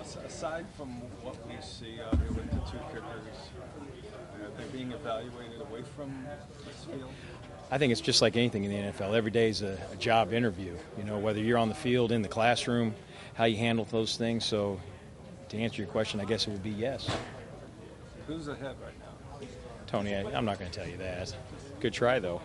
Aside from what we see out here with the two kickers, are they being evaluated away from this field? I think it's just like anything in the NFL. Every day is a job interview, whether you're on the field, in the classroom, how you handle those things. So to answer your question, I guess it would be yes. Who's ahead right now? Tony, I'm not going to tell you that. Good try, though.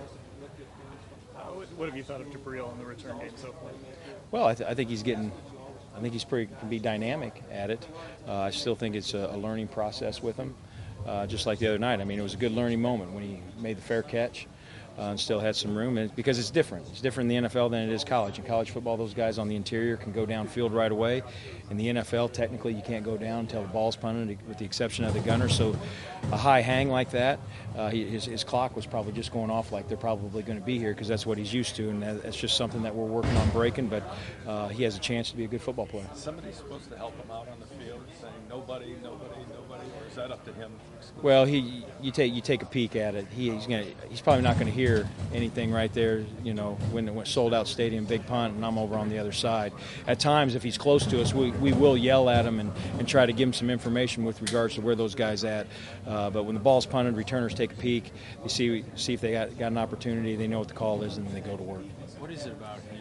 What have you thought of Jabril in the return game so far? Well, I think he's getting – I think he's can be dynamic at it. I still think it's a learning process with him, just like the other night. I mean, it was a good learning moment when he made the fair catch and still had some room. And because it's different. It's different in the NFL than it is college. In college football, those guys on the interior can go downfield right away. In the NFL, technically, you can't go down until the ball's punted, with the exception of the gunner. So a high hang like that, his clock was probably just going off like they're probably going to be here because that's what he's used to, and that's just something that we're working on breaking. But he has a chance to be a good football player. Somebody's supposed to help him out on the field, saying nobody, or is that up to him? Well, you take a peek at it. He's probably not going to hear anything right there. When it went sold out stadium, big punt, and I'm over on the other side. At times, if he's close to us, we will yell at him and try to give him some information with regards to where those guys at. But when the ball's punted, returners take a peek. They see if they got an opportunity. They know what the call is, and then they go to work. What is it about him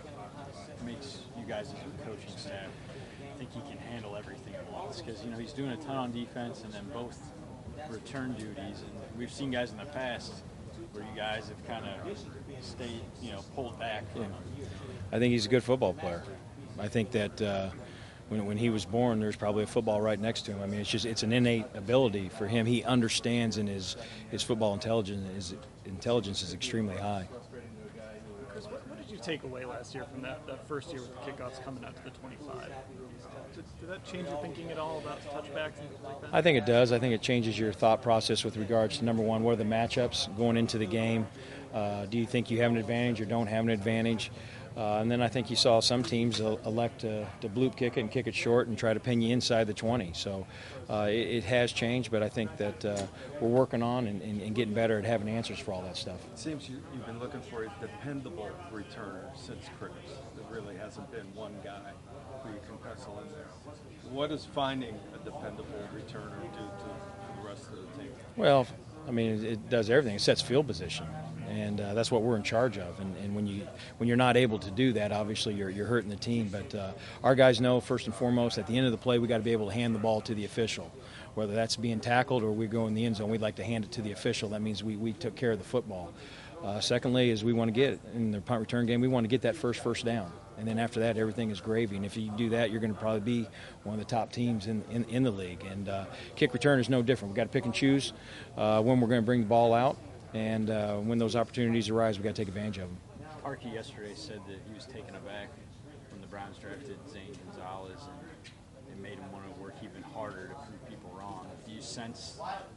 that makes you guys as a coaching staff think he can handle everything at once? Because he's doing a ton on defense, and then both return duties. And we've seen guys in the past where you guys have kind of stayed, pulled back from him. I think he's a good football player. I think that when he was born, there's probably a football right next to him. I mean, it's an innate ability for him. He understands, and his football intelligence is extremely high. Chris, what did you take away last year from that first year with the kickoffs coming out to the 25? Did that change your thinking at all about touchbacks and things like that? I think it does. I think it changes your thought process with regards to, number one, what are the matchups going into the game? Do you think you have an advantage or don't have an advantage? And then I think you saw some teams elect to bloop kick it and kick it short and try to pin you inside the 20. So it has changed, but I think that we're working on and getting better at having answers for all that stuff. It seems you've been looking for a dependable returner since Chris. There really hasn't been one guy who you can pencil in there. What does finding a dependable returner do to the rest of the team? Well, I mean, it does everything. It sets field position, and that's what we're in charge of. And when you're not able to do that, obviously you're hurting the team. But our guys know, first and foremost, at the end of the play, we got to be able to hand the ball to the official. Whether that's being tackled or we go in the end zone, we'd like to hand it to the official. That means we took care of the football. Secondly, is we want to get in the punt return game, we want to get that first down. And then after that, everything is gravy. And if you do that, you're going to probably be one of the top teams in the league. And kick return is no different. We've got to pick and choose when we're going to bring the ball out. And when those opportunities arise, we've got to take advantage of them. Parkey yesterday said that he was taken aback when the Browns drafted Zane Gonzalez, and it made him want to work even harder to prove people wrong. Do you sense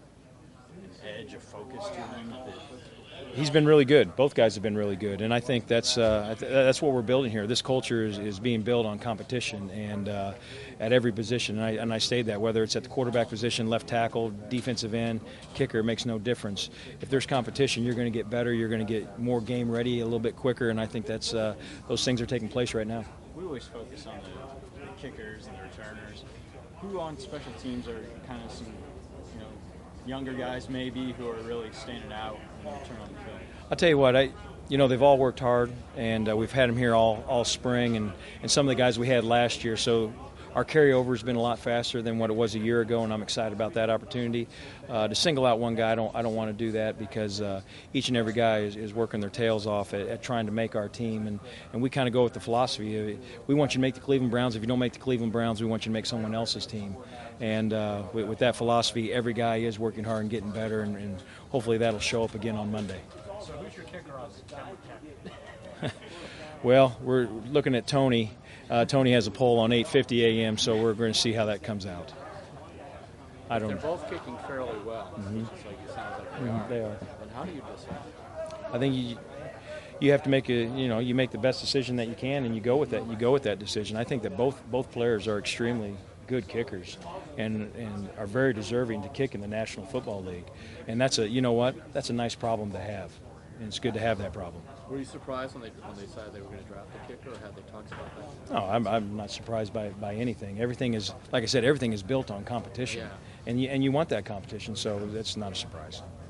an edge of focus to him? He's been really good. Both guys have been really good, and I think that's what we're building here. This culture is being built on competition, and at every position. And I say that whether it's at the quarterback position, left tackle, defensive end, kicker, it makes no difference. If there's competition, you're going to get better. You're going to get more game ready a little bit quicker, and I think that's those things are taking place right now. We always focus on the kickers and the returners. Who on special teams are kind of some younger guys maybe who are really standing out in the return on the field? I'll tell you what, they've all worked hard, and we've had them here all spring, and some of the guys we had last year. So our carryover has been a lot faster than what it was a year ago, and I'm excited about that opportunity. To single out one guy, I don't want to do that because each and every guy is working their tails off at trying to make our team, and we kind of go with the philosophy. We want you to make the Cleveland Browns. If you don't make the Cleveland Browns, we want you to make someone else's team. And with that philosophy, every guy is working hard and getting better, and hopefully that'll show up again on Monday. So who's your kicker on the Well, we're looking at Tony. Tony has a poll on 8:50 a.m., so we're going to see how that comes out. They're both kicking fairly well. Mm-hmm. Just like it sounds like they are. And how do you decide? I think you have to make you make the best decision that you can, and you go with that. You go with that decision. I think that both players are extremely good kickers and are very deserving to kick in the National Football League. And that's a nice problem to have. and it's good to have that problem. Were you surprised when they decided they were going to draft a kicker, or had they talked about that? No, I'm not surprised by anything. Everything is, like I said, everything is built on competition, Yeah. and you want that competition, so that's not a surprise.